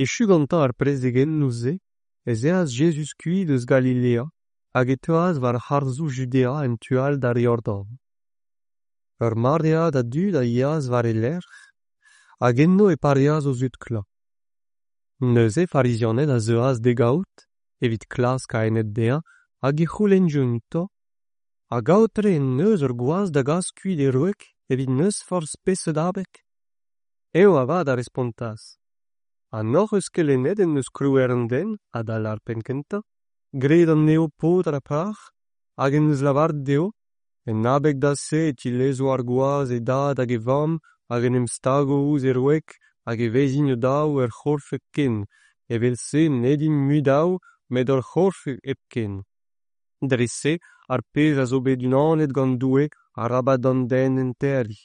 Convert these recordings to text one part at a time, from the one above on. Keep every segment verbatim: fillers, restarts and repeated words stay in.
Echu ganta ar prez egen nouze, ez eaz Jesus kuit eus Galilea, hag e teuaz war c'harzou Judea en tual dar Jordan. Ur Maria da dud a iaz war e lerc'h, hag enno e pariaz o zut kla. Neuze farizionet a zeuaz degaout, evit klask a enet dea, hag e c'houlen junto, a gaotre en neus ur gwaz da gaz kuit e roek, evit neus forz peset abek. Eo avad a respontas. An oc'h eus kelenet en neus krouer an den, a dal ar penkenta, gred an neo podr a par, hag en neus lavard deo, en abek da se eti lezo ar gwaz e dad hag e vam, hag en em stago ouz e roek, hag e vezin o daou er c'horfe ken, evel se nedin mu daou, met ur c'horfe ep ken. Dre se, ar pez a zo bet unanet gant doue, a rabat an den en terri.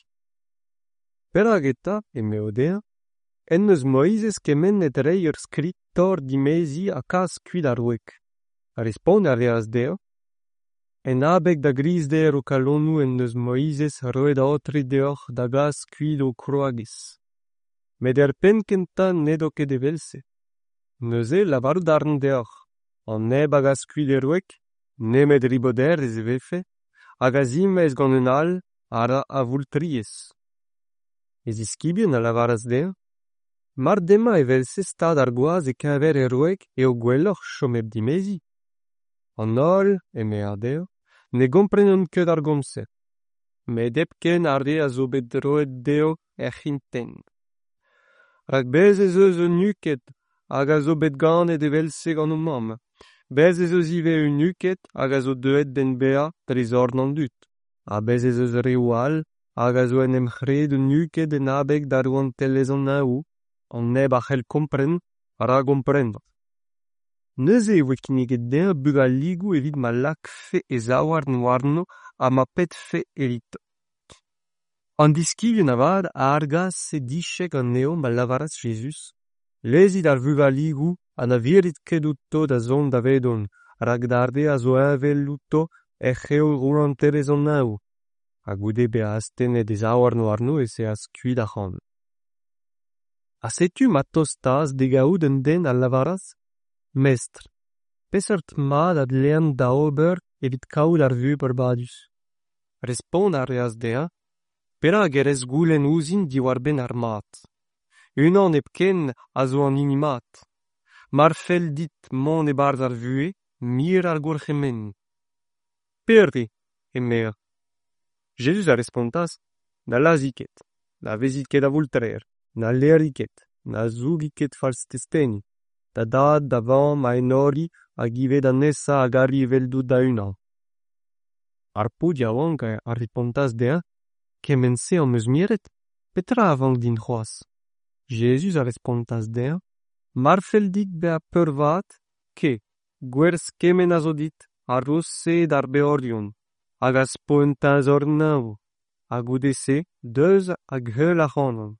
Perak eta, e meo dea, en neus Moizez kemen net rei ur skrit tor dimezi a kas kuit ar roek. A respond a reaz dea, en abek da griz der o kalonou en neus Moizez roet a otre deoc'h da gaz kuit o kroagiz. Met er penkenta nedo ket evelse. Neuze lavarout darn deoc'h, an neb a gaz kuit e roek, nemet riboder ez e vefe, hag a zimez gant un all, ara a voultriez. Ez iskibien a lavaraz dea, mar dema evelse stad ar gwaz e kever e roek eo gwelloc'h chom eb dimezi. An holl, eme a deo, ne gomprenon ket ar gomset. Met epken arde a zo bet roet deo er c'hinten. Rak bez ez eus un nuket hag a zo bet ganet evelse gant o mam. Bez ez eus ive un nuket hag a zo deuet den bea driz orn an dut. A bez ez eus re o all hag a zo en em c'hred un nuket en abek dar o an tellez an naou, an neb a c'hell kompren, ara gomprendr. Neuze e oe kinniget den bug a ligou evit ma lak fe e zawar warno a ma pet fe elit. An diskivien avad a argaz se dichek an neo ma lavaraz Jesus, lezit ar vug a ligou an a virit kedout to da zon da vedon, rak darde a zo envel louto e c'heo roulant terez an naou, a goude be a asten e de zawar warno e se az kuit a c'han. A setu ma tostaz degaout en den al lavaraz? Mestr, peseurt mad ad lean da ober evit kaout ar vu per badus. Respond a reaz dea, pera gerez goulen ouzin diwar ben ar mat. Unan epken a zo an inimat. Mar fel dit mon e barz ar vue, mir ar gourchemen. Perri, e mea. Jesus a respontas, na laziket, na vezitket a voultrer, na leriket, na zougiket falz testeni, da dad, da vam, a enori, a give da nessa a gari eveldou da unan. Ar pod ya wank a respontas dea, kemen se an eus miret, petra a vank din c'hoaz. Jesus a respontas dea, mar fel dit be a peur vat, ke, gwerz kemen a zo dit, a roz se dar beordion, hag a spoentaz or nao, hag oude se, deus hag heul a c'hanon.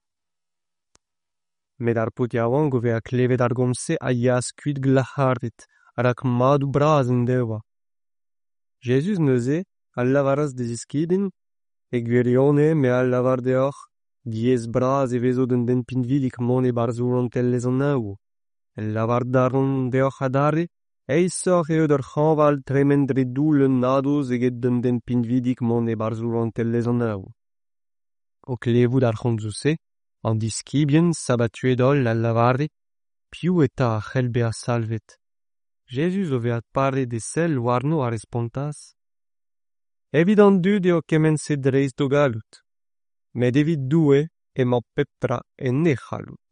Met ar pot yaouan gove a klevet ar gomse a yas kuit glac'hardet, rak madou braz en dewa. Jesus neuze, al lavaraz des iskidin, e gwerione me al lavar deoc'h, diez braz e vezo den den pinvilik mon e barzou an tellez an naou. El lavar daron deoc'h adare, eisoc'h eo d'ur c'hanval tremen dre doul un nadoz eget den den pinvidik mon e barzou an tellez an naou. O klevout ar c'hontzou se, an diskibien sabatuedol al lavarde, piou eta a c'hell be a salvet. Jesus o veat pare de sel warno a respontas. Evit an dud eo kemen se dreiz do galout, met evit doue emañ peptra en ne c'halout.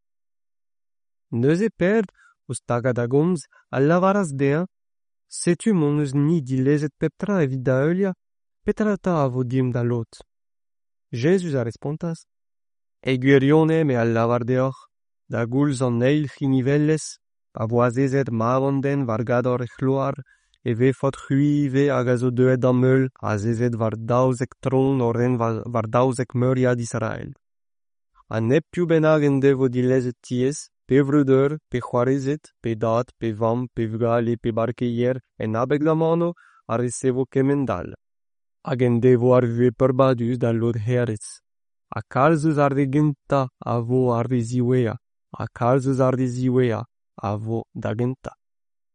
Neuze perd, ouz tagad a gomz, al lavaraz dea, setu mon eus ni dilezet peptra evit da eulia, petra ta a vo dim da lot. Jesus a respontas. E gwirionne me al lavar deoc'h, da goulz an eil c'hinivellez, a voazezet mavan den var gador e c'hloar, e ve fot c'huive hag a zo deuet an meul a zezet var daouzek tron o ren var daouzek meuriad Israel. A nep piou benag en devo dilezet tiez, pe vrudeur, pe c'hoarezet, pe dad, pe vam, pe vgale, pe barkeier, en abek da mano, a resevo kemendal. Hag en devo ar vue per badus da lod herez. A kalzeus ar de genta a vo ar ve ziwea, a kalz eus ar deziwea, a vo da genta.